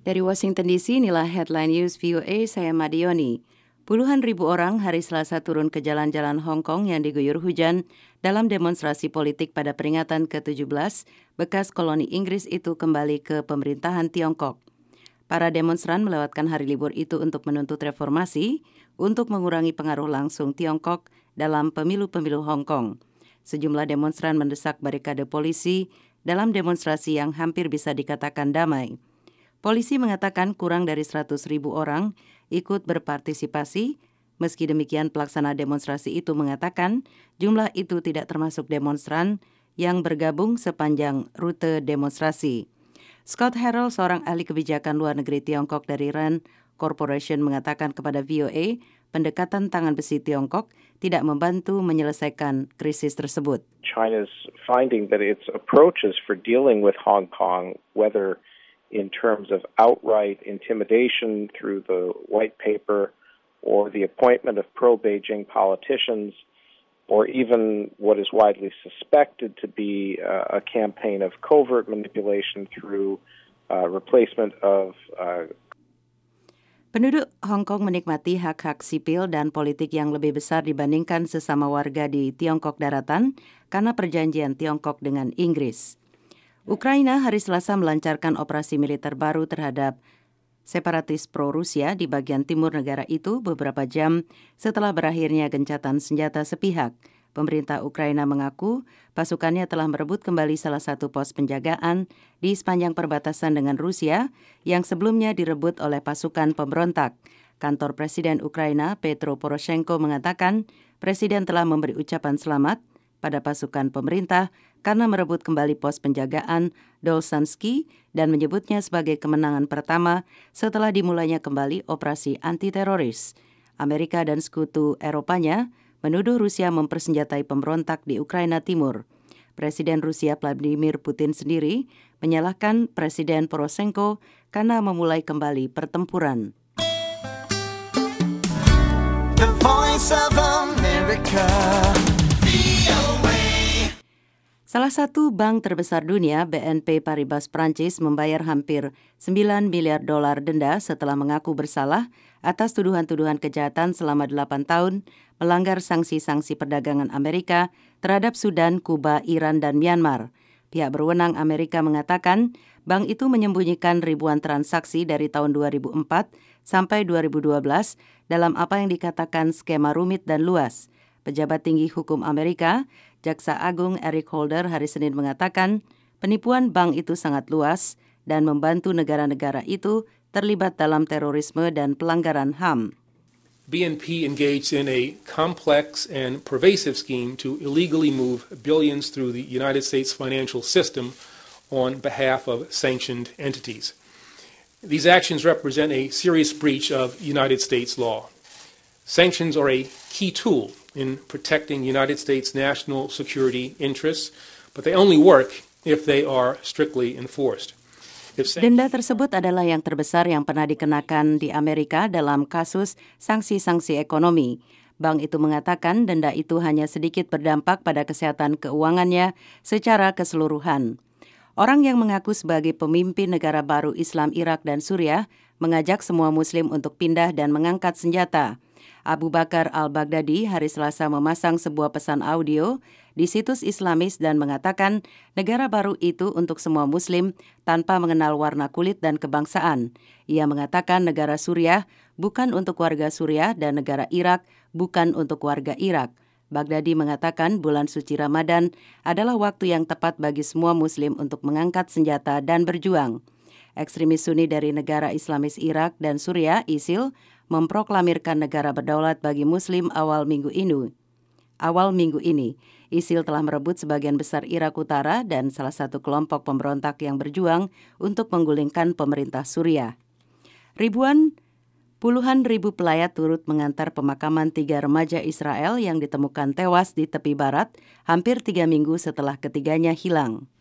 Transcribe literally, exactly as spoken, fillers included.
Dari Washington D C, inilah Headline News V O A, saya Madioni. Puluhan ribu orang hari Selasa turun ke jalan-jalan Hong Kong yang diguyur hujan dalam demonstrasi politik pada peringatan ke tujuh belas bekas koloni Inggris itu kembali ke pemerintahan Tiongkok. Para demonstran melewatkan hari libur itu untuk menuntut reformasi untuk mengurangi pengaruh langsung Tiongkok dalam pemilu-pemilu Hong Kong. Sejumlah demonstran mendesak barikade polisi dalam demonstrasi yang hampir bisa dikatakan damai. Polisi mengatakan kurang dari seratus ribu orang ikut berpartisipasi. Meski demikian, pelaksana demonstrasi itu mengatakan jumlah itu tidak termasuk demonstran yang bergabung sepanjang rute demonstrasi. Scott Harrell, seorang ahli kebijakan luar negeri Tiongkok dari Rand Corporation, mengatakan kepada V O A pendekatan tangan besi Tiongkok tidak membantu menyelesaikan krisis tersebut. China's finding that its approaches for dealing with Hong Kong, whether in terms of outright intimidation through the white paper or the appointment of pro-Beijing politicians, or even what is widely suspected to be uh, a campaign of covert manipulation through uh, replacement of uh, Penduduk Hong Kong menikmati hak-hak sipil dan politik yang lebih besar dibandingkan sesama warga di Tiongkok Daratan karena perjanjian Tiongkok dengan Inggris. Ukraina hari Selasa melancarkan operasi militer baru terhadap separatis pro-Rusia di bagian timur negara itu beberapa jam setelah berakhirnya gencatan senjata sepihak. Pemerintah Ukraina mengaku pasukannya telah merebut kembali salah satu pos penjagaan di sepanjang perbatasan dengan Rusia yang sebelumnya direbut oleh pasukan pemberontak. Kantor Presiden Ukraina Petro Poroshenko mengatakan Presiden telah memberi ucapan selamat pada pasukan pemerintah karena merebut kembali pos penjagaan Dolsansky dan menyebutnya sebagai kemenangan pertama setelah dimulainya kembali operasi anti-teroris. Amerika dan sekutu Eropanya menuduh Rusia mempersenjatai pemberontak di Ukraina Timur. Presiden Rusia Vladimir Putin sendiri menyalahkan Presiden Poroshenko karena memulai kembali pertempuran. The Voice of America. Salah satu bank terbesar dunia, B N P Paribas Prancis, membayar hampir sembilan miliar dolar denda setelah mengaku bersalah atas tuduhan-tuduhan kejahatan selama delapan tahun melanggar sanksi-sanksi perdagangan Amerika terhadap Sudan, Kuba, Iran, dan Myanmar. Pihak berwenang Amerika mengatakan bank itu menyembunyikan ribuan transaksi dari tahun dua ribu empat sampai dua ribu dua belas dalam apa yang dikatakan skema rumit dan luas. Pejabat tinggi hukum Amerika, Jaksa Agung Eric Holder hari Senin mengatakan penipuan bank itu sangat luas dan membantu negara-negara itu terlibat dalam terorisme dan pelanggaran H A M. B N P engaged in a complex and pervasive scheme to illegally move billions through the United States financial system on behalf of sanctioned entities. These actions represent a serious breach of United States law. Sanctions are a key tool in protecting United States national security interests, but they only work if they are strictly enforced. Denda tersebut adalah yang terbesar yang pernah dikenakan di Amerika dalam kasus sanksi-sanksi ekonomi. Bank itu mengatakan denda itu hanya sedikit berdampak pada kesehatan keuangannya secara keseluruhan. Orang yang mengaku sebagai pemimpin negara baru Islam Irak dan Suriah mengajak semua Muslim untuk pindah dan mengangkat senjata. Abu Bakar al-Baghdadi hari Selasa memasang sebuah pesan audio di situs Islamis dan mengatakan negara baru itu untuk semua Muslim tanpa mengenal warna kulit dan kebangsaan. Ia mengatakan negara Suriah bukan untuk warga Suriah dan negara Irak bukan untuk warga Irak. Baghdadi mengatakan bulan suci Ramadan adalah waktu yang tepat bagi semua Muslim untuk mengangkat senjata dan berjuang. Ekstremis Sunni dari negara Islamis Irak dan Suriah, I S I L, memproklamirkan negara berdaulat bagi Muslim awal minggu ini. Awal minggu ini, I S I L telah merebut sebagian besar Irak Utara dan salah satu kelompok pemberontak yang berjuang untuk menggulingkan pemerintah Suriah. Ribuan, puluhan ribu pelayat turut mengantar pemakaman tiga remaja Israel yang ditemukan tewas di tepi barat hampir tiga minggu setelah ketiganya hilang.